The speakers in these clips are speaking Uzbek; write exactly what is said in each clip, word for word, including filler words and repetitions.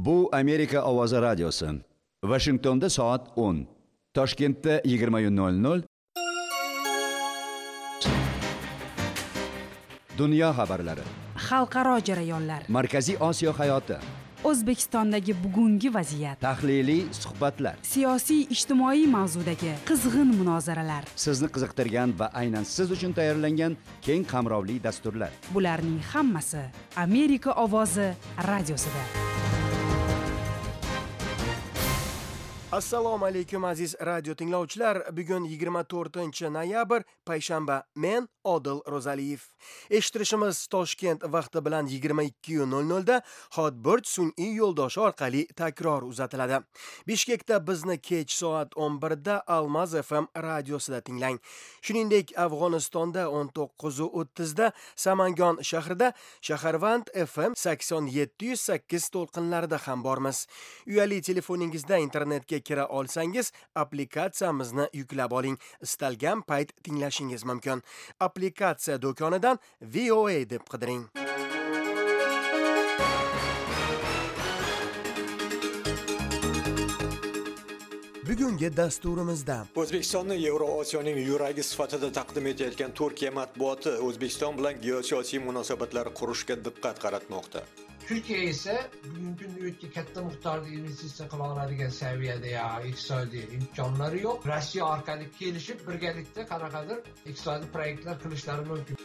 Bu Amerika Ovozi radiosi. Washingtonda soat o'n. Toshkentda yigirma nol nol. Dunyo xabarlari. Xalqaro jarayonlar. Markaziy Osiyo hayoti. O'zbekistondagi bugungi vaziyat. Tahliliy suhbatlar. Siyosiy ijtimoiy mavzudagi qizg'in munozaralar. Sizni qiziqtirgan va aynan siz uchun tayyorlangan keng qamrovli dasturlar. Bularning hammasi Amerika Ovozi radiosida. Assalomu alaykum aziz radio tinglovchilar. Bugun yigirma to'rtinchi noyabr, payshanba. Men Odil Ro'zaliyev. Eshittirishimiz Toshkent vaqti bilan yigirma ikki nol nol da Hotbird sun'iy yo'ldoshi orqali takror uzatiladi. Bishkekda bizni kech soat o'n bir da Almaz F M radiosida tinglang. Shuningdek, Afg'onistonda o'n to'qqiz o'ttiz da Samangon shahrida Shaharvand F M sakson yetti nol sakkiz to'lqinlarida ham bormiz. Uyali telefoningizda internetga kira olsangiz, applikatsiyamizni yuklab oling. Istalgan payt tinglashingiz mumkin. Applikatsiya do'konidan V O A deb qidiring. Bugungi dasturimizda O'zbekistonni Yevroosiyoning yuragi sifatida taqdim etayotgan Turkiya matbuoti O'zbekiston bilan geosiyosiy munosabatlar qurishga diqqat qaratmoqda. Türkiye ise bugungi kunga katta miqdorda investitsiya qila oladigan saviyada ya iqtisodiy imkonlari yo'q. Rossiya orqali kelishib birgalikda qanaqadir iqtisodiy proyektlar qilishlari mumkin.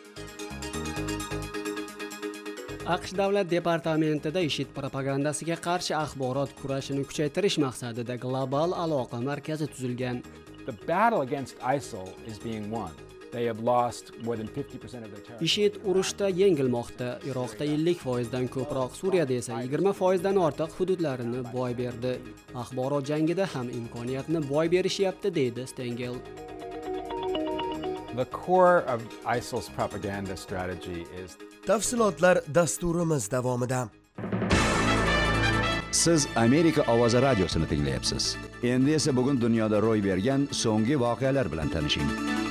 AQSh davlat departamentida IShID propagandasiga qarshi axborot kurashini kuchaytirish maqsadida global aloqa markazi tuzilgan. The battle against ISIL is being won. They have lost more than fifty percent of their territory. IShID urushda yengilmoqda. Iroqda ellik foiz dan ko'proq, Suriyada esa yigirma foiz dan ortiq hududlarini boy berdi. Axborot jangida ham imkoniyatni boy berishyapti, deydi Stengel. The core of ISIL's propaganda strategy is Tafsilotlar dasturimiz davomida. Siz Amerika Ovozi radiosini tinglayapsiz. Endi esa bugun dunyoda ro'y bergan so'nggi voqealar bilan tanishing.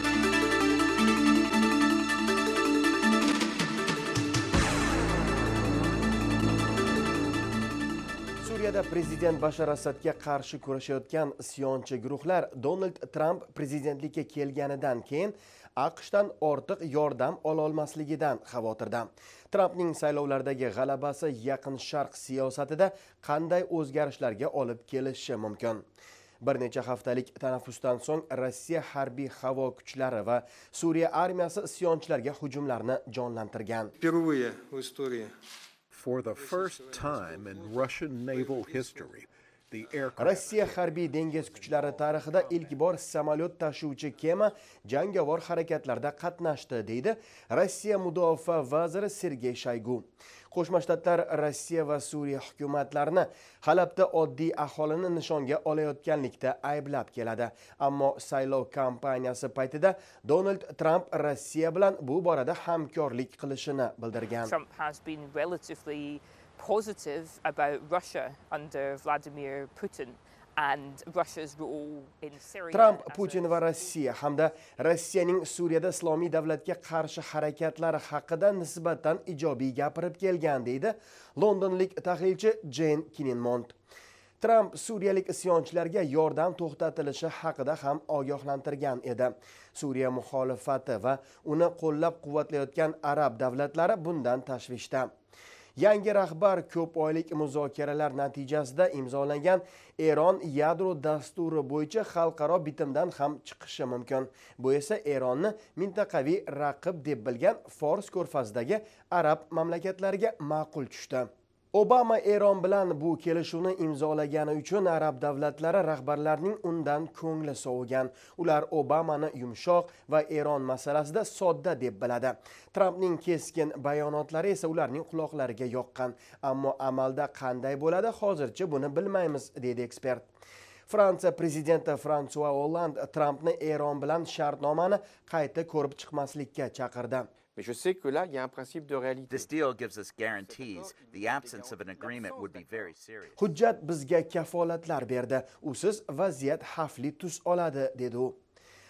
Suriyada prezident Bashar Asadga qarshi kurashayotgan isyonchi guruhlar Donald Trump prezidentlikka kelganidan keyin AQShdan ortiq yordam ola olmasligidan xavotirda. Trumpning saylovlardagi g'alabasi Yaqin Sharq siyosatida qanday o'zgarishlarga olib kelishi mumkin? Bir necha haftalik tanaffusdan so'ng Rossiya harbiy havo kuchlari va Suriya armiyasi isyonchilarga hujumlarni jonlantirgan. Впервые в истории For the first time in Russian naval history, the aircraft... Rossiya harbiy dengiz kuchlari tarixida ilk bor samolyot tashuvchi kema jangovar harakatlarda qatnashdi, deydi Rossiya mudofaa vaziri Sergey Shoygu. Qo'shma Shtatlar Rossiya va Suriya hukumatlarini Halabda oddiy aholini nishonga olayotganlikda ayblab keladi. Ammo saylov kampaniyasi paytida Donald Trump Rossiya bilan bu borada hamkorlik qilishini bildirgan. Trump has been relatively positive about Russia under Vladimir Putin. And Russia's role in Syria. Trump Putin va Rossiya hamda Rossiyaning Suriyada islomiy davlatga qarshi harakatlari haqida nisbatan ijobiy gapirib kelgan, deydi londonlik tahlilchi Jane Kinninmont. Trump suriyalik isyonchilarga yordam to'xtatilishi haqida ham ogohlantirgan edi. Suriya muxolifati va uni qo'llab-quvvatlayotgan arab davlatlari bundan tashvishda. Yangi rahbar ko'p oylik muzokaralar natijasida imzolangan Eron yadro dasturi bo'yicha xalqaro bitimdan ham chiqishi mumkin. Bu esa Eronni mintaqaviy raqib deb bilgan Fors ko'rfazidagi arab mamlakatlariga ma'qul tushdi. Obama Eron bilan bu kelishuvni imzolagani uchun arab davlatlari rahbarlarining undan ko'ngli sovigan. Ular Obamani yumshoq va Eron masalasida sodda deb biladi. Trumpning keskin bayonotlari esa ularning quloqlariga yoqqan. Ammo amalda qanday bo'ladi, hozircha buni bilmaymiz, deydi ekspert. Fransiya prezidenti François Hollande Trumpni Eron bilan shartnomani qayta ko'rib chiqmaslikka chaqirdi. Mais je sais que là, il y a un principe de réalité. This deal gives us guarantees. The absence of an agreement would be very serious. Hujjat bizga kafolatlar berdi. Usiz vaziyat xavfli tus oladi, dedi u.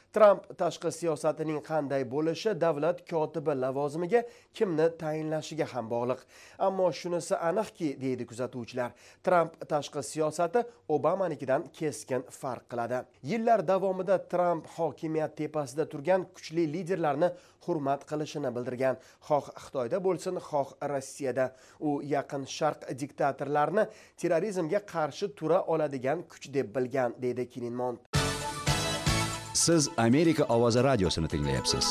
Tramp tashqi siyosatining qanday bo'lishi davlat kotibi lavozimiga kimni tayinlashiga ham bog'liq. Ammo shunisi aniqki, deydi kuzatuvchilar, Tramp tashqi siyosati Obamanikidan keskin farq qiladi. Yillar davomida Tramp hokimiyat tepasida turgan kuchli liderlarni hurmat qilishini bildirgan, xoh Xitoyda bo'lsin, xoh Rossiyada. U yaqin Sharq diktatorlarini terrorizmga qarshi tura oladigan kuch deb bilgan, deydi Kinin Mont. Siz Amerika ovozi radiosini tinglayapsiz.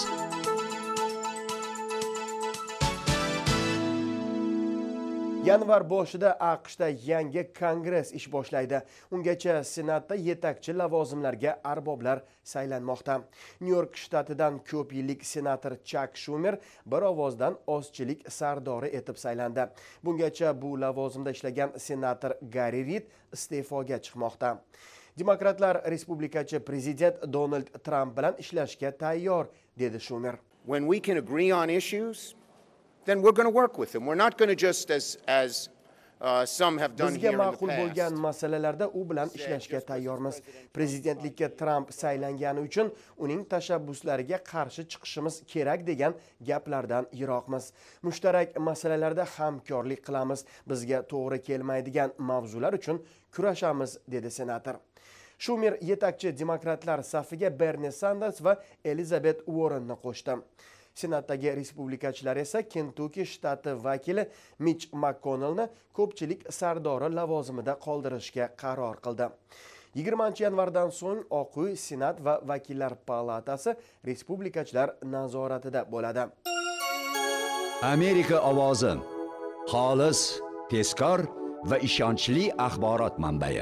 Yanvar boshida AQShda yangi kongress ish boshlaydi. Ungacha Senatda yetakchi lavozimlarga arboblar saylanmoqda. Nyu-York shtatidan ko'p yillik senator Chuck Schumer bir ovozdan ozchilik sardori etib saylandi. Bungacha bu lavozimda ishlagan senator Gary Reid iste'foga chiqmoqda. Demokratlar respublikachi prezident Donald Trump bilan ishlashga tayyor, dedi Schumer. When we can agree on issues, then we're going to work with them. We're not going to just as as uh, some have done Bizga here in the ma'qul bo'lgan past. masalalarda u bilan ishlashga tayyormiz. Prezidentlikka Trump saylangani uchun uning tashabbuslariga qarshi chiqishimiz kerak degan gaplardan yiroqmiz. Mushtarak masalalarda hamkorlik qilamiz. Bizga to'g'ri kelmaydigan mavzular uchun kurashamiz, dedi senator. Schumer yetakchi demokratlar safiga Bernie Sanders va Elizabeth Warrenni qo'shdi. Senatdagi respublikachilar esa Kentucky shtati vakili Mitch McConnellni ko'pchilik sardori lavozimida qoldirishga qaror qildi. yigirmanchi yanvardan so'ng Oq uy, Senat va vakillar palatasi respublikachilar nazoratida bo'ladi. Amerika ovozi xolis, tezkor va ishonchli axborot manbai.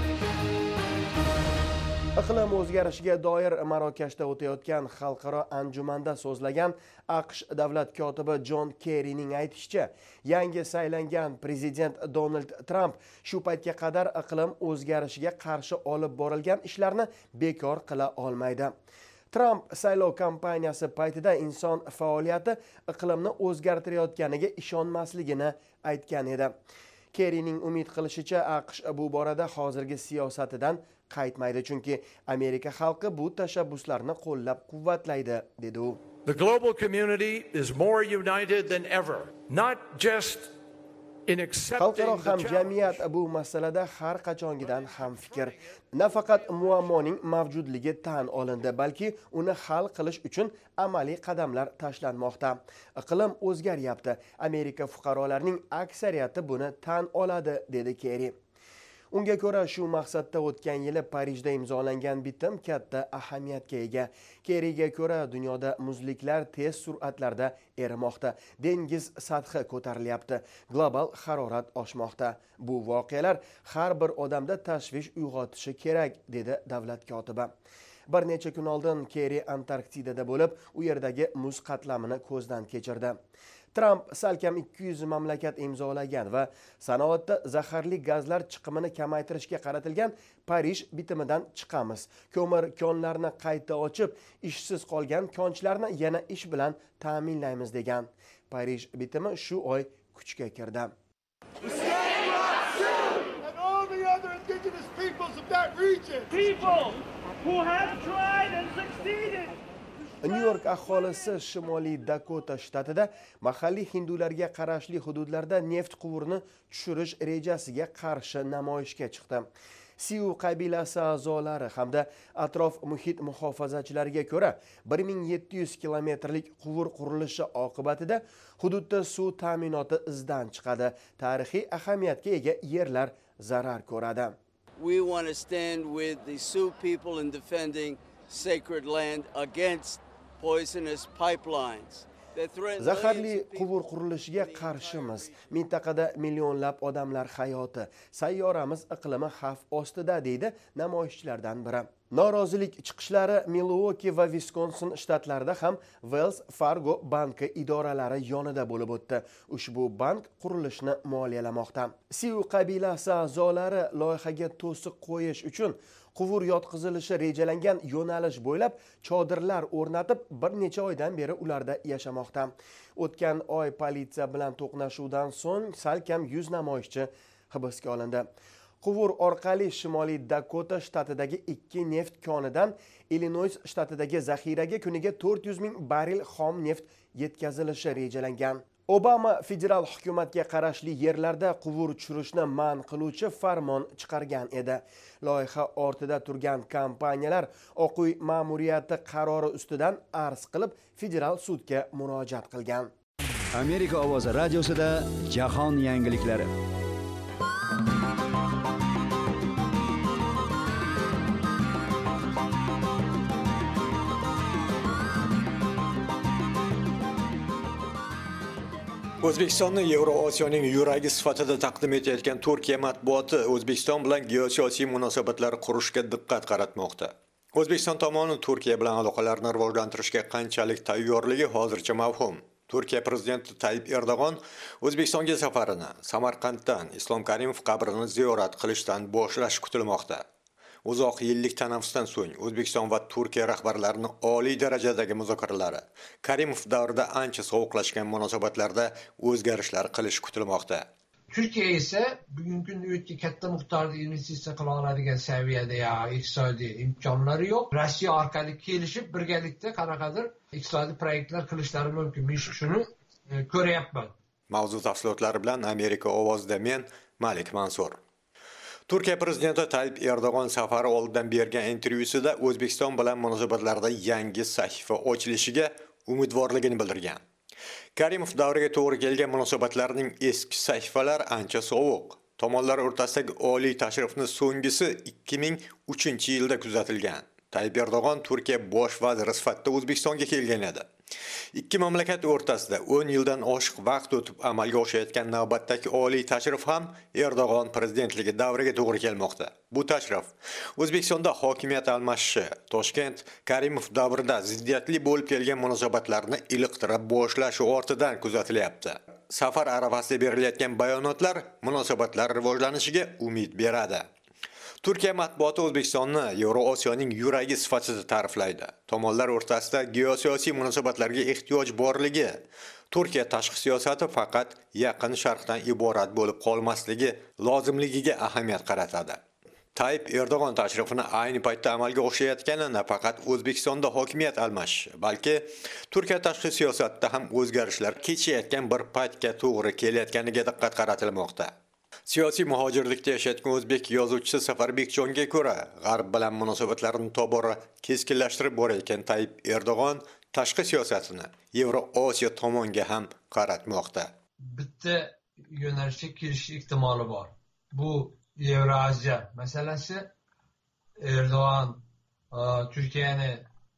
Iqlim o'zgarishiga doir Marokashda o'tayotgan xalqaro anjumanda so'zlagan AQSh davlat kotibi John Kerryning aytishicha, yangi saylangan prezident Donald Trump shu paytga qadar iqlim o'zgarishiga qarshi olib borilgan ishlarni bekor qila olmaydi. Trump saylov kampaniyasi paytida inson faoliyati iqlimni o'zgartirayotganiga ishonmasligini aytgan edi. Kerryning umid qilishicha, AQSh bu borada hozirgi siyosatidan qaytmaydi, chunki Amerika xalqi bu tashabbuslarni qo'llab-quvvatlaydi, dedi u. The global community is more united than ever, not just in accepting Xalqaro the hamjamiyat bu masalada har qachongidan ham fikr. Nafaqat muammoning mavjudligi tan olindi, balki uni hal qilish uchun amaliy qadamlar tashlanmoqda. Iqlim o'zgaryapti. Amerika fuqarolarining aksariyati buni tan oladi, dedi Kerry. Unga ko'ra shu maqsadda o'tgan yili Parijda imzolangan bitim katta ahamiyatga ega. Kerryga ko'ra dunyoda muzliklar tez sur'atlarda erimoqda, dengiz sathi ko'tarilyapti, global harorat oshmoqda. Bu voqealar har bir odamda tashvish uyg'otishi kerak, dedi davlat kotibi. Bir necha kun oldin Kerry Antarktidada bo'lib, u yerdagi muz qatlamini ko'zdan kechirdi. Trump salkam ikki yuz mamlakat imzolagan va sanoatda zaharli gazlar chiqimini kamaytirishga qaratilgan Parij bitimidan chiqamiz. Ko'mir konlarni qayta ochib, ishsiz qolgan konchilarni yana ish bilan ta'minlaymiz degan. Parij bitimi shu oy kuchga kirdi. Nyu-York aholisi Shimoliy Dakota shtatida mahalliy hindularga qarashli hududlarda neft quvurini tushirish rejasiga qarshi namoyishga chiqdi. Siu qabilasi a'zolari hamda atrof muhit muhofazachilariga ko'ra bir ming yetti yuz kilometrlik quvur qurilishi oqibatida hududda suv ta'minoti izdan chiqadi. Tarixiy ahamiyatga ega yerlar zarar ko'radi. We want to stand with the Sioux people in defending sacred land against poisonous pipelines. Zaharli quvur qurilishiga qarshimiz. Mintaqada millionlab odamlar hayoti, sayyoramiz iqlimi xavf ostida, deydi namoyishchilardan biri. Norozilik chiqishlari Milwaukee va Wisconsin shtatlarida ham Wells Fargo banki idoralari yonida bo'lib o'tdi. Ushbu bank qurilishni moliyalamoqda. Siu qabilasi a'zolari loyihaga to'siq qo'yish uchun quvur yotqizilishi rejalangan yo'nalish bo'ylab chodirlar o'rnatib, bir necha oydan beri ularda yashamoqda. O'tgan oy politsiya bilan to'qnashuvdan so'ng salkam yuz namoyishchi hibsga olindi. Quvur orqali Shimoliy Dakota shtatidagi ikki neft konidan Illinois shtatidagi zaxiraga kuniga to'rt yuz ming barrel xom neft yetkazilishi rejalangan. Obama federal hukumatga qarashli yerlarda quvur tushirishni man qiluvchi farmon chiqargan edi. Loyiha ortida turgan kompaniyalar Oq uy ma'muriyati qarori ustidan arz qilib, federal sudga murojaat qilgan. Amerika ovozi radiosida jahon yangiliklari. O'zbekistonni Yevroosiyoning yuragi sifatida taqdim etayotgan Turkiya matbuoti O'zbekiston bilan geosiyosiy munosabatlar qurishga diqqat qaratmoqda. O'zbekiston tomoni Turkiya bilan aloqalarni rivojlantirishga qanchalik tayyorligi hozircha mavhum. Turkiya prezidenti Tayyip Erdo'g'on O'zbekistonga safarini Samarqanddan Islom Karimov qabrini ziyorat qilishdan boshlash kutilmoqda. Uzoq yillik tanaffusdan so'ng O'zbekiston va Turkiya rahbarlarining oliy darajadagi muzokaralari Karimov davrida ancha sovuqlashgan munosabatlarda o'zgarishlar qilish kutilmoqda. Turkiya esa bugungi kunda katta miqdorda investitsiya qila oladigan saviyada ya iqtisodiy imkonlari yo'q. Rossiya orqali kelishib birgalikda qanaqadir iqtisodiy proyektlar qilishlari mumkin. Men shuni ko'ryapman. Mavzu tafsilotlari bilan Amerika ovozida men Malik Mansur. Turkiya prezidenti Tayyip Erdo'g'on safari oldidan bergan intervyusida O'zbekiston bilan munosabatlarda yangi sahifa ochilishiga umidvorligini bildirgan. Karimov davriga to'g'ri kelgan munosabatlarning eski sahifalari ancha sovuq. Tomonlar o'rtasidagi oliy tashrifni so'nggisi ikki ming uchinchi yilda kuzatilgan. Tayyip Erdo'g'on Turkiya bosh vaziri sifatida O'zbekistonga kelgan edi. Ikki mamlakat o'rtasida o'n yildan oshiq vaqt o'tib amalga oshayotgan navbatdagi oliy tashrif ham Erdo'g'on prezidentligi davriga to'g'ri kelmoqda. Bu tashrif O'zbekistonda hokimiyat almashishi, Toshkent Karimov davrida ziddiyatli bo'lib kelgan munosabatlarni iliqtirib boshlashi ortidan kuzatilyapti. Safar arafasida berilayotgan bayonotlar munosabatlar rivojlanishiga umid beradi. Turkiya matbuoti O'zbekistonni Yevroosiyoning yuragi sifatida ta'riflaydi. Tomonlar o'rtasida geosiyosiy munosabatlarga ehtiyoj borligi, Turkiya tashqi siyosati faqat yaqin sharqdan iborat bo'lib qolmasligi lozimligiga ahamiyat qaratadi. Tayyip Erdo'g'on tashrifini ayni paytda amalga oshayotgani nafaqat O'zbekistonda hokimiyat almashishi, balki Turkiya tashqi siyosatida ham o'zgarishlar kechayotgan bir paytga to'g'ri kelayotganiga diqqat qaratilmoqda. Siyosiy muhojirlikda yashayotgan o'zbek yozuvchisi Safar Bekjonga ko'ra, G'arb bilan munosabatlarni tobora keskinlashtirib borayotgan Tayyip Erdo'g'on tashqi siyosatini Yevroosiyo tomonga ham qaratmoqda. Bitta yo'nalishga kirish ehtimoli bor. Bu Yevroasiyo masalasi. Erdo'g'on Turkiyani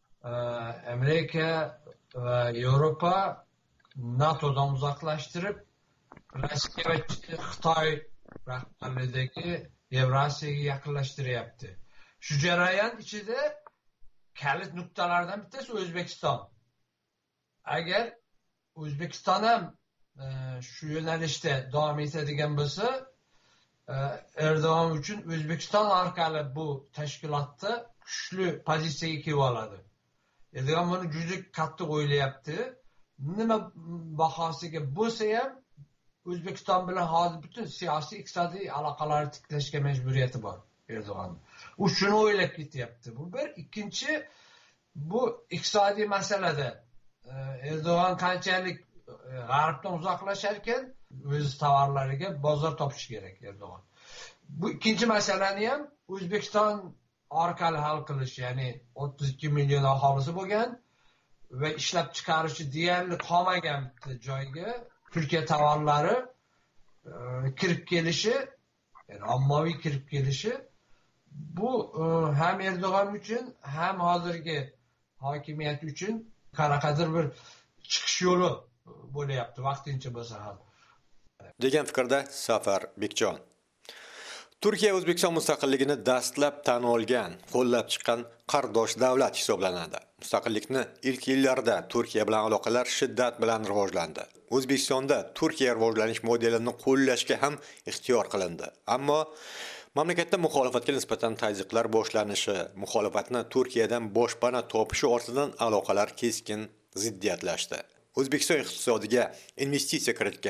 Amerika va Yevropa NATOdan uzoqlashtirib, Rossiya va Xitoy rahbarligidagi Yevrosiyaga yaqinlashtiryapti. Shu jarayon ichida kalit nuqtalardan bittasi O'zbekiston. Agar O'zbekiston ham shu yo'nalishda davom etadigan bo'lsa, Erdo'g'on uchun O'zbekiston orqali bu tashkilotda kuchli pozitsiyaga kelib oladi. Erdo'g'on buni juda qattiq o'ylayapti. Nima bahosiga bo'lsa ham O'zbekiston bilan hozir butun siyosiy iqtisodiy aloqalarni tiklashga majburiyati bor Erdo'g'on. U shuni o'ylab ketyapti. Bu bir, ikkinchi bu iqtisodiy masalada Erdo'g'on qanchalik G'arbdan uzoqlashar ekan, o'z tovarlariga bozor topish kerak Erdo'g'on. Bu ikkinchi masalani ham O'zbekiston orqali hal qilish, ya'ni o'ttiz ikki million aholisi bo'lgan va ishlab chiqarishi deyarli qolmagan joyga Turkiya tovarlari kirib kelishi, yani ommaviy kirib kelishi, bu ham Erdo'g'on uchun, ham hozirgi hokimiyat uchun qanaqadir bir chiqish yo'li bo'layapti, vaqtincha bo'lsa ham. degan fikrda Safar Bekjon. Turkiya O'zbekiston mustaqilligini dastlab tan olgan, qo'llab chiqqan qardosh davlat hisoblanadi. Mustaqillikni ilk yillarda Turkiya bilan aloqalar shiddat bilan rivojlandi. O'zbekistonda Turkiya rivojlanish modelini qo'llashga ham ixtiyor qilindi. Ammo mamlakatda muxolifatga nisbatan tazyiqlar boshlanishi, muxolifatni Turkiyadan boshpana topishi ortidan aloqalar keskin ziddiyatlashdi. O'zbekiston iqtisodiga investitsiya kiritgan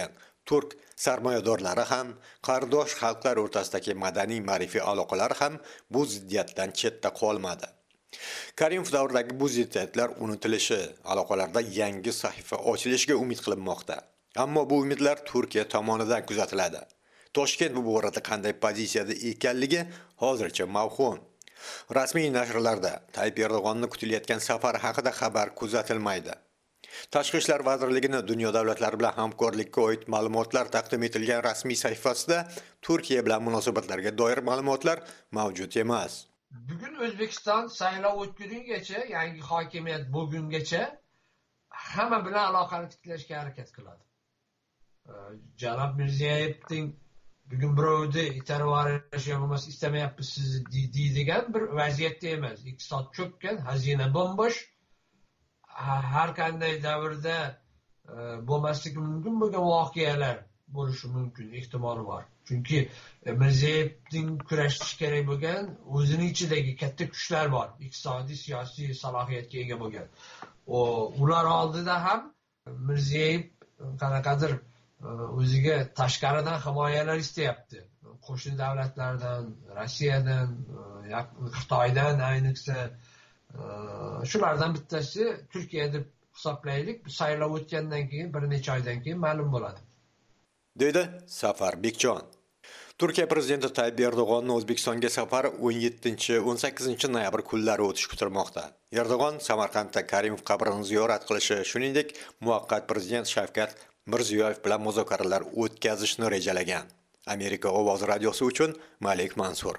Turk sarmoyadorlari ham, qardosh xalqlar o'rtasidagi madaniy ma'rifiy aloqalar ham bu ziddiyatdan chetda qolmadi. Karimov davridagi bu ziddiyatlar unutilishi, aloqalarda yangi sahifa ochilishiga umid qilinmoqda. Ammo bu umidlar Turkiya tomonidan kuzatiladi. Toshkent bu borada qanday pozitsiyada ekanligi hozircha mavhum. Rasmiy nashrlarda Tayyip Erdo'g'onni kutilayotgan safari haqida xabar kuzatilmaydi. Tashqi ishlar vazirligining dunyo davlatlari bilan hamkorlikka oid ma'lumotlar taqdim etilgan rasmiy sahifasida Turkiya bilan munosabatlarga doir ma'lumotlar mavjud emas. Bugun O'zbekiston saylov o'tgungacha, yangi hokimiyat bo'lgungacha hamma bilan aloqani tiklashga harakat qiladi. Janob Mirzayevning bugun birovni itarib yuborish yo'lmas istamayapmiz sizni deydigan bir vaziyatda emas. Iqtisod cho'kkan, xazina bo'mbosh. Har qanday davrda bo'lmasligi mumkin bo'lgan voqealar bo'lishi mumkin, ehtimoli bor. Chunki Mirzayevning kurashish kerak bo'lgan o'zining ichidagi katta kuchlar bor, iqtisodiy, siyosiy salohiyatga ega bo'lgan. Ular oldida ham Mirziyev qanaqadir o'ziga tashqaridan himoyalar istayapti. Qo'shni davlatlardan, Rossiyadan, Xitoydan ayniqsa. Shulardan bittasi Turkiya deb hisoblaylik. Saylov o'tgandan keyin bir necha oydan keyin ma'lum bo'ladi. Dedi Safar Bekjon. Turkiya prezidenti Tayyip Erdo'g'onning O'zbekistonga safari o'n yettinchi o'n sakkizinchi noyabr kunlari o'tish kutilmoqda. Erdo'g'on Samarqandda Karimov qabrini ziyorat qilishi, shuningdek, muvaqqat prezident Shavkat Mirziyoyev bilan muzokaralar o'tkazishni rejalagan. Amerika ovozi radiosi uchun Malik Mansur.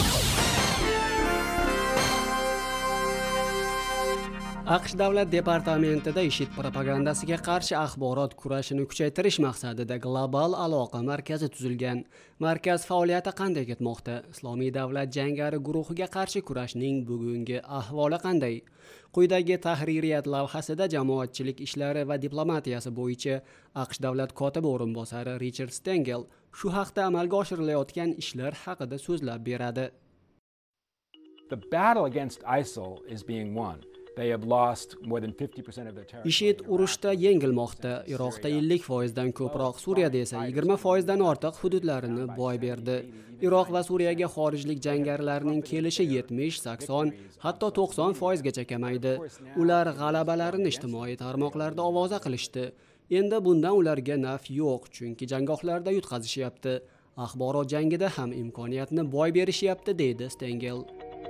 AQSh davlat departamentida IShID propagandasiga qarshi axborot kurashini kuchaytirish maqsadida global aloqa markazi tuzilgan. Markaz faoliyati qanday ketmoqda? Islomiy davlat jangari guruhiga qarshi kurashning bugungi ahvoli qanday? Quyidagi tahririyat lavhasida jamoatchilik ishlari va diplomatiyasi bo'yicha AQSh davlat kotibi o'rinbosari Richard Stengel shu haqda amalga oshirilayotgan ishlar haqida so'zlab beradi. The battle against ISIL is being won. They have lost more than fifty percent of their territory. IShID urushda yengilmoqda. Iroqda ellik foiz dan ko'proq, Suriyada esa yigirma foiz dan ortiq hududlarini boy berdi. Iroq va Suriyaga xorijlik jangarilarning kelishi yetmish, sakson, hatto to'qson foiz gacha kamaydi. Ular g'alabalarini ijtimoiy tarmoqlarda ovoza qilishdi. Endi bundan ularga naf yo'q, chunki janggohlarda yutqazishyapti. Axborot jangida ham imkoniyatni boy berishyapti, deydi Stengel.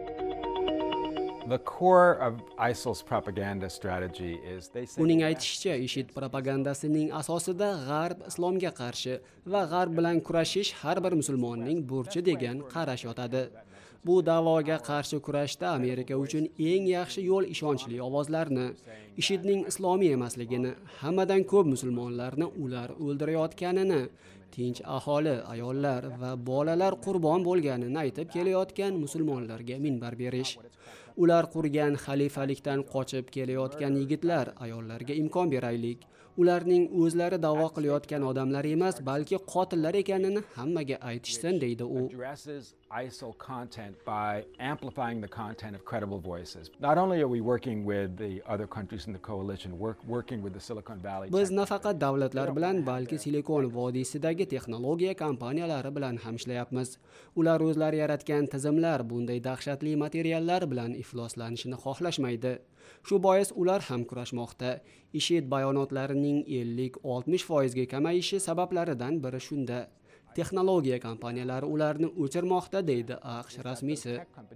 The core of ISIL's propaganda strategy is they say Uning aytishicha, IShID propagandasining asosida G'arb islomga qarshi va G'arb bilan kurashish har bir musulmonning burchi degan qarash yotadi. Bu da'voga qarshi kurashda Amerika uchun eng yaxshi yo'l ishonchli ovozlarni, IShIDning islomiy emasligini, hammadan ko'p musulmonlarni ular o'ldirayotganini, tinch aholi, ayollar va bolalar qurbon bo'lganini aytib kelayotgan musulmonlarga minbar berish. Ular qurgan xalifalikdan qochib kelayotgan yigitlar, ayollarga imkon beraylik. Ularning o'zlari da'vo qilayotgan odamlar emas, balki qotillar ekanini hammaga aytishsin, deydi u. ISIL content by amplifying the content of credible voices. Not only are we working with the other countries in the coalition, work, working with the Silicon Valley. Biz nafaqat davlatlar bilan, balki Silikon vodiysidagi texnologiya kompaniyalari bilan ham ishlayapmiz. Ular o'zlari yaratgan tizimlar bunday dahshatli materiallar bilan ifloslanishini xohlashmaydi. Shu bois ular ham kurashmoqda. IShID bayonotlarining ellik oltmish foiz ga kamayishi sabablaridan biri shunda. Texnologiya kompaniyalari ularni o'chirmoqda, deydi AQSh rasmiysi.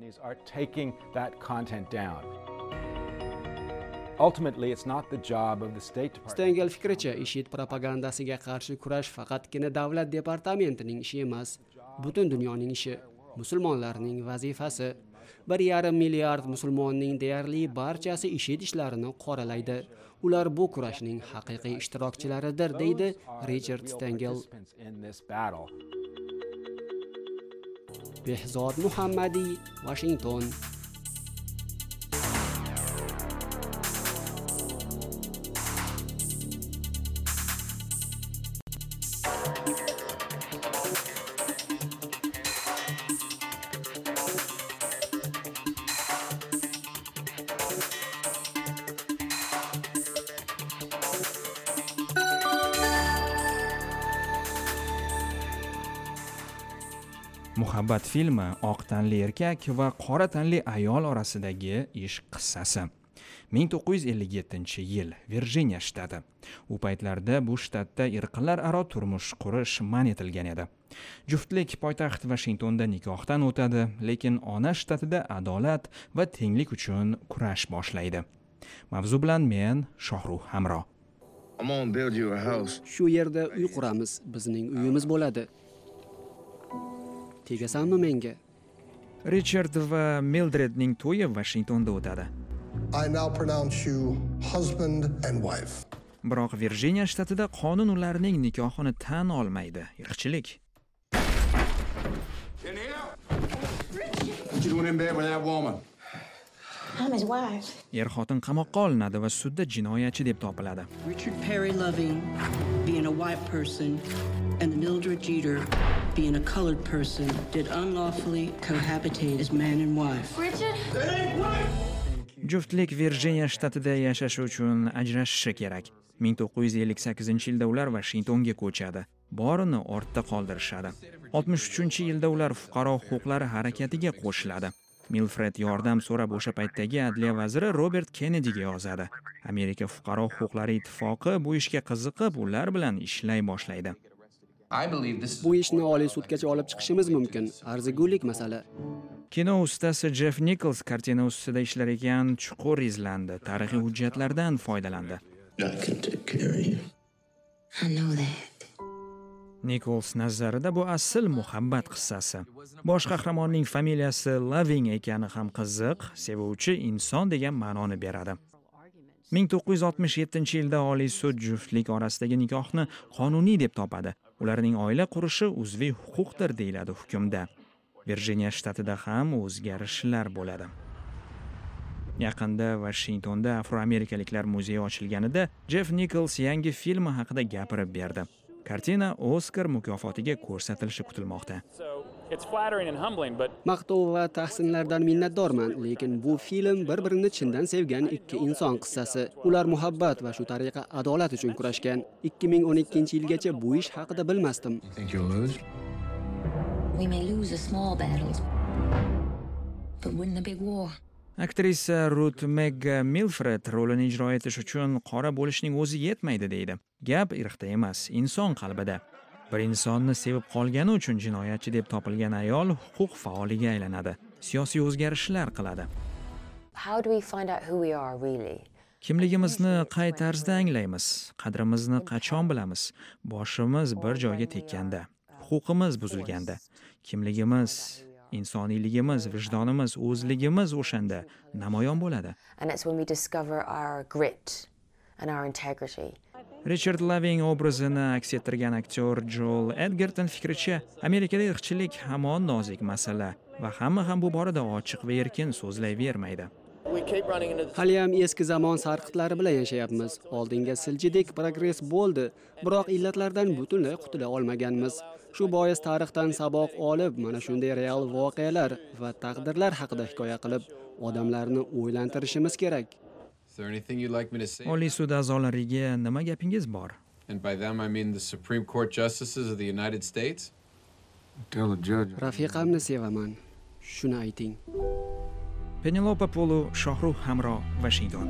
Ultimately, it's not the job of the State Department. Stengel fikricha, IShID propagandasiga qarshi kurash faqatgina davlat departamentining ishi emas, butun dunyoning ishi, musulmonlarning vazifasi. bir yarim milliard musulmonning deyarli barchasi IShID ishlarini qoralaydi. Ular bu kurashning haqiqiy ishtirokchilaridir, deydi Richard Stengel. Behzod Muhammadiy, Washington. Muhabbat filmi oq tanli erkak va qora tanli ayol orasidagi ishq qissasi. ming to'qqiz yuz ellik yettinchi yil Virjiniya shtati. U paytlarda bu shtatda irqlararo turmush qurish man etilgan edi. Juftlik poytaxt Vashingtonda nikohdan o'tadi, lekin ona shtatida adolat va tenglik uchun kurash boshlaydi. Mavzu bilan men Shohruh Hamro. Shu yerda uy quramiz, bizning uyimiz bo'ladi. Tegasanmi menga? Richard va Mildredning to'yi Vashingtonda o'tadi. I now pronounce you husband and wife. Biroq Virjiniya shtatida qonun ularning nikohini tan olmaydi. Irqchilik. What you doing in bed with that woman? I'm his wife. Er xotin qamoqqa olinadi va sudda jinoyatchi deb topiladi. Richard Perry Loving being a white person and Mildred Jeter being a colored person did unlawfully cohabitate as man and wife. Richard? That ain't right! Juftlik Virjiniya shtatida yashash uchun ajrashishi kerak. ming to'qqiz yuz ellik sakkizinchi yilda ular Vashingtonga ko'chadi. Borini ortda qoldirishadi. oltmish uchinchi yilda ular fuqaro huquqlari harakatiga qo'shiladi. Milfred yordam so'rab o'sha paytdagi adliya vaziri Robert Kennedyga yozadi. Amerika fuqaro huquqlari ittifoqi bu ishga qiziqib, ular bilan ishlay boshlaydi. Bu ishni Oliy sudgacha olib chiqishimiz mumkin. Arzigulik masala. Kino ustasi Jeff Nichols kartina ustida ishlar ekan, chuqur izlandi, tarixiy hujjatlardan foydalandi. Nichols nazarida bu asl muhabbat qissasi. Bosh qahramonning familiyasi Loving ekani ham qiziq, sevuvchi inson degan ma'noni beradi. ming to'qqiz yuz oltmish yettinchi yilda Oliy sud juftlik orasidagi nikohni qonuniy deb topadi. Ularning oila qurishi uzviy huquqdir deyiladi hukmda. Virjiniya shtatida ham o'zgarishlar bo'ladi. Yaqinda Vashingtonda afroamerikaliklar muzeyi ochilganida Jeff Nichols yangi filmi haqida gapirib berdi. Kartina Oskar mukofotiga ko'rsatilishi kutilmoqda. Maqtov va tahsinlardan minnatdorman, lekin bu film bir-birini chindan sevgan ikki inson qissasi. Ular muhabbat va shu tariqa adolat uchun kurashgan. ikki ming o'n ikkinchi yilgacha bu ish haqida bilmasdim. We may lose a small battle, but win the big war. Aktrisa Ruth Meg Milfred rolini ijro etish uchun qora bo'lishning o'zi yetmaydi deydi. Gap irqda emas, inson qalbida. Bir insonni sevib qolgani uchun jinoyatchi deb topilgan ayol huquq faoliga aylanadi. Siyosiy o'zgarishlar qiladi. How do we find out who we are really? Kimligimizni qay tarzda anglaymiz? Qadrimizni qachon bilamiz? Boshimiz bir joyga tekkanda, huquqimiz buzilganda, kimligimiz, insoniyligimiz, vijdonimiz, o'zligimiz o'shanda namoyon bo'ladi. And it's when we discover our grit and our integrity. Richard Loving obrazini aks ettirgan aktyor Joel Edgerton fikricha, Amerikada irqchilik hamon nozik masala va hamma ham bu borada ochiq va erkin so'zlayvermaydi. Haliyam eski zamon sarqitlari bilan yashayapmiz. Oldinga siljidek progress bo'ldi, biroq illatlardan butunlay qutula olmaganmiz. Shu bois tarixdan saboq olib, mana shunday real voqealar va taqdirlar haqida hikoya qilib, odamlarni o'ylantirishimiz kerak. Oliy sud a'zolariga nima gapingiz bor? And by them I mean the Supreme Court justices of the United States. Tell the judge. Rafiqamni sevaman. Shuni ayting. Penelope Polu, Shohruh Hamro, Washington.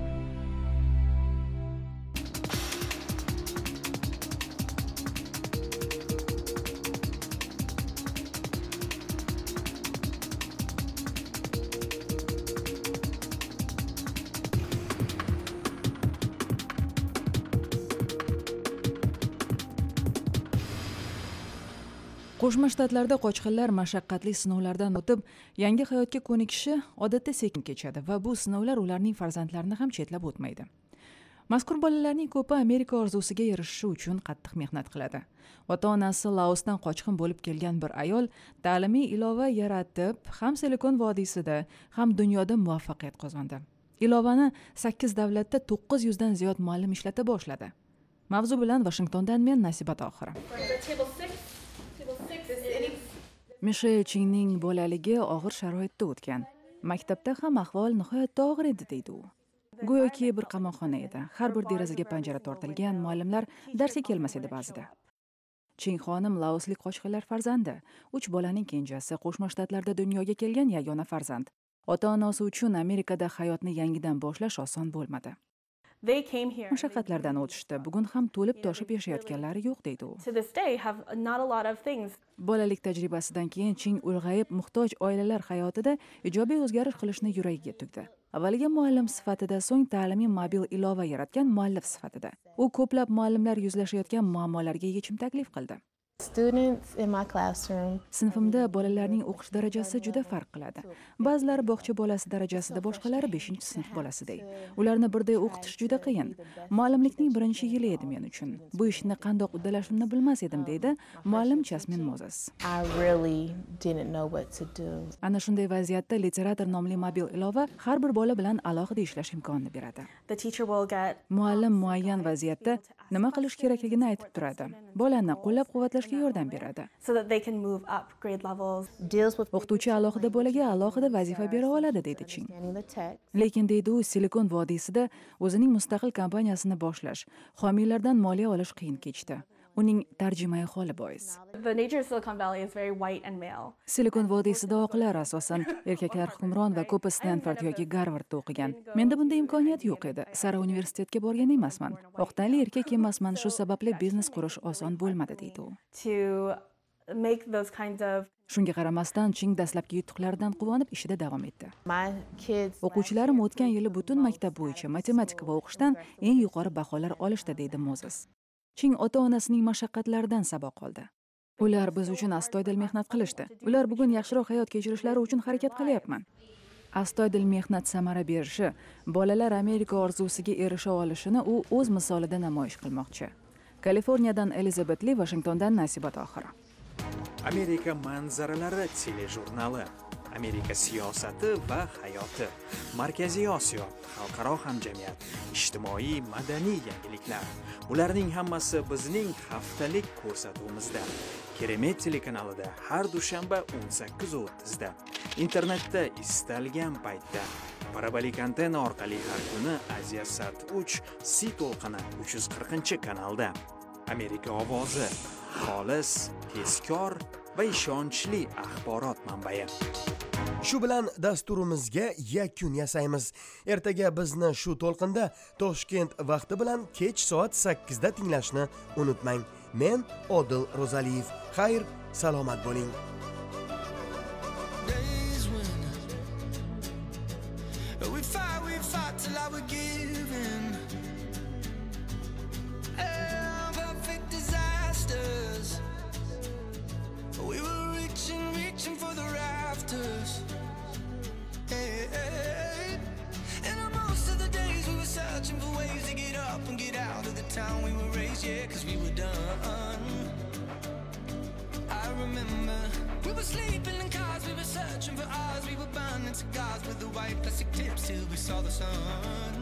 Qo'shma Shtatlarda qochqinlar mashaqqatli sinovlardan o'tib, yangi hayotga ko'nikishi odatda sekin kechadi va bu sinovlar ularning farzandlarini ham chetlab o'tmaydi. Mazkur bolalarning ko'pi Amerika orzusiga erishishi uchun qattiq mehnat qiladi. Ota-onasi Laosdan qochqin bo'lib kelgan bir ayol ta'limiy ilova yaratib, ham Silikon vodiysida, ham dunyoda muvaffaqiyat qozondi. Ilovani sakkiz davlatda to'qqiz yuzdan ziyod muallim ishlata boshladi. Mavzu bilan Washingtondan men Nasiba Tohira. Michelle Chingning bolaligi og'ir sharoitda o'tgan. Maktabda ham ahvol nihoyatda og'ir edi deydi u. Go'yoki bir qamoqxona edi. Har bir derazaga panjara tortilgan, muallimlar darsga kelmas edi ba'zida. Ching xonim laoslik qochqinlar farzandi. uch bolaning kenjasi, Qo'shma Shtatlarda dunyoga kelgan yagona farzand. Ota-onasi uchun Amerikada hayotni yangidan boshlash oson bo'lmadi. Mashaqqatlardan o'tishdi. Bugun ham to'lib toshib yashayotganlari yo'q deydi u. Bolalik tajribasidan keyin Ching ulg'ayib muhtoj oilalar hayotida ijobiy o'zgarish qilishni yuragiga tugdi. Avvaliga muallim sifatida, so'ng ta'limiy mobil ilova yaratgan muallif sifatida. U ko'plab muallimlar yuzlashayotgan muammolarga yechim taklif qildi. Sinfimda bolalarning o'qish darajasi juda farq qiladi. Ba'zilari bog'cha bolasi darajasida, boshqalari beshinchi sinf bolasidek. Ularni birday o'qitish juda qiyin. Muallimlikning birinchi yili edi men uchun. Bu ishni qandoq uddalashimni bilmas edim, deydi muallim Jasmine Moses. Ana shunday vaziyatda literator nomli mobil ilova har bir bola bilan alohida ishlash imkonini beradi. Muallim muayyan vaziyatda nima qilish kerakligini aytib turadi. Bolani qo'llab-quvvatlashga yordam beradi. O'qituvchi alohida bolaga alohida vazifa bera oladi, deydi Ching. Lekin deydi u, Silikon vodiysida o'zining mustaqil kompaniyasini boshlash, homiylardan moliya olish qiyin kechdi. Uning tarjimai holi bois. Silikon vodiysida oqlar asosan erkaklar hukmron va ko'pi Stanford yoki Garvardda o'qigan. Menda bunday imkoniyat yo'q edi. Sara universitetga borgan emasman. Oq tanli erkak emasman, shu sababli biznes qurish oson bo'lmadi, deydi u. Shunga qaramasdan Ching dastlabki yutuqlaridan quvonib ishida davom etdi. O'quvchilarim o'tgan yili butun maktab bo'yicha matematika va o'qishdan eng yuqori baholar olishdi, deydi Moses. Ching ota-onasining mashaqqatlaridan saboq oldi. Ular biz uchun astoydil mehnat qilishdi. Ular bugun yaxshiroq hayot kechirishlari uchun harakat qilyapman. Astoydil mehnat samara berishi, bolalar Amerika orzusiga erisha olishini u o'z misolida namoyish qilmoqchi. Kaliforniyadan Elizabeth Lee, Washingtondan Nasiba Tohir. Amerika manzaralari telejurnali, Amerika siyosati va hayoti, Markaziy Osiyo, xalqaro hamjamiyat, ijtimoiy madaniy yangiliklar. Ularning hammasi bizning haftalik ko'rsatuvimizda. Keremet telekanalida har dushanba o'n sakkiz o'ttiz da. Internetda istalgan paytda. Parabolik antenna orqali har kuni Aziya Sat uch C to'lqini uch yuz qirqinchi kanalda. Amerika ovozi, xolis, tezkor va ishonchli axborot manbai. Shu bilan dasturimizga yakun yasaymiz. Ertaga bizni shu to'lqinda Toshkent vaqti bilan kech soat sakkizda tinglashni unutmang. Men Odil Ro'zaliyev. Xayr, salomat bo'ling. Town we were raised, yeah, cause we were done. I remember we were sleeping in cars, we were searching for ours, we were burning cigars with the white plastic tips till we saw the sun.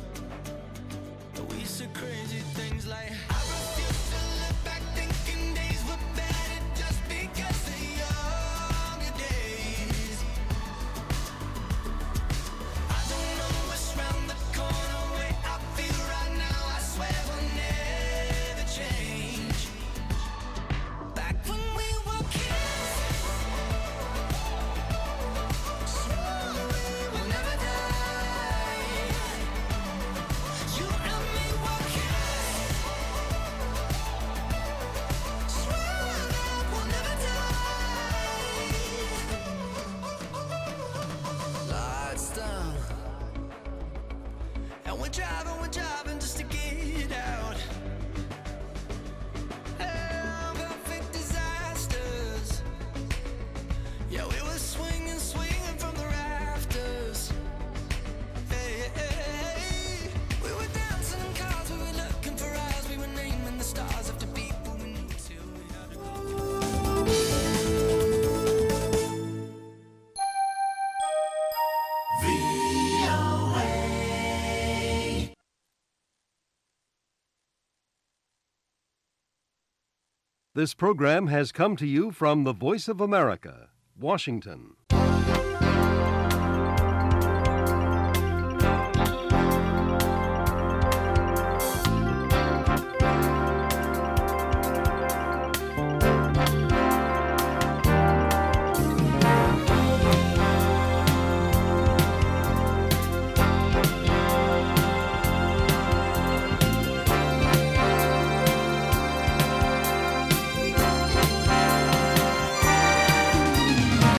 We said crazy things like I refuse to look back thinking days were better just because the younger days. I don't know what's round the corner, way I feel right now, I swear we'll never change. Back when we were kids, swore we will never die. You and me were kids, swore that we'll never die. Lights down, and we're driving, we're driving just to get out. Perfect disasters. Yeah, we were swinging, swinging from the rafters. Hey, hey, hey. We were dancing in cars, we were looking for eyes, we were naming the stars after people we knew till we had to go. This program has come to you from the Voice of America, Washington.